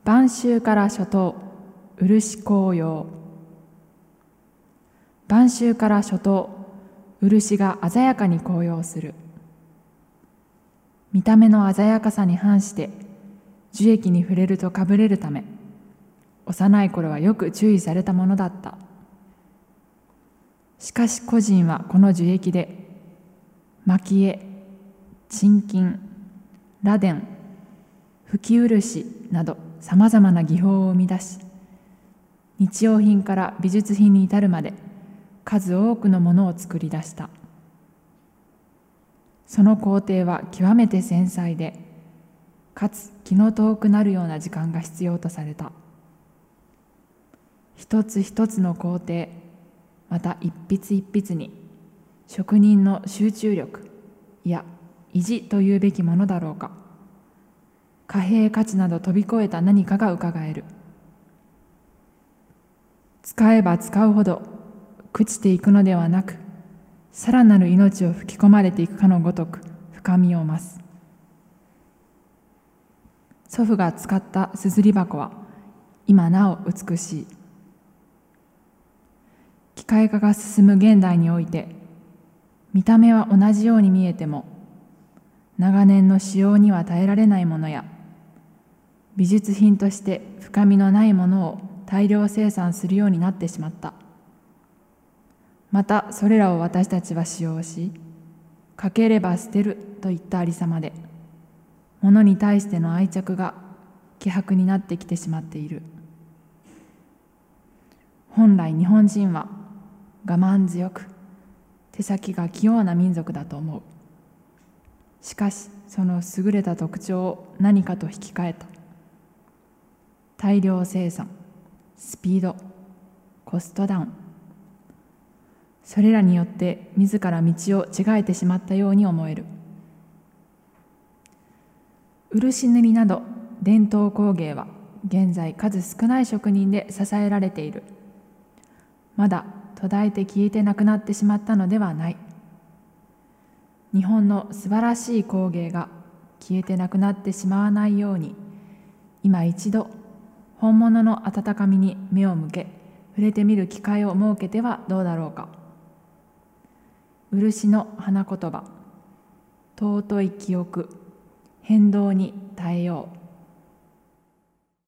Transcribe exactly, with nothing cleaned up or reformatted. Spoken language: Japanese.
晩秋から初冬、漆紅葉。晩秋から初冬、漆が鮮やかに紅葉する。見た目の鮮やかさに反して樹液に触れるとかぶれるため、幼い頃はよく注意されたものだった。しかし個人はこの樹液で蒔絵、沈金、螺鈿、吹き漆などさまざまな技法を生み出し、日用品から美術品に至るまで数多くのものを作り出した。その工程は極めて繊細で、かつ気の遠くなるような時間が必要とされた。一つ一つの工程、また一筆一筆に職人の集中力、いや意地というべきものだろうか、貨幣価値など飛び越えた何かがうかがえる。使えば使うほど朽ちていくのではなく、さらなる命を吹き込まれていくかのごとく深みを増す。祖父が使ったすずり箱は今なお美しい。機械化が進む現代において、見た目は同じように見えても、長年の使用には耐えられないものや、美術品として深みのないものを大量生産するようになってしまった。またそれらを私たちは使用し、かければ捨てるといったありさまで、物に対しての愛着が希薄になってきてしまっている。本来日本人は我慢強く、手先が器用な民族だと思う。しかしその優れた特徴を何かと引き換えた。大量生産、スピード、コストダウン。それらによって自ら道を違えてしまったように思える。漆塗りなど伝統工芸は現在数少ない職人で支えられている。まだ途絶えて消えてなくなってしまったのではない。日本の素晴らしい工芸が消えてなくなってしまわないように、今一度本物の温かみに目を向け、触れてみる機会を設けてはどうだろうか。漆の花言葉、尊い記憶、変動に耐えよう。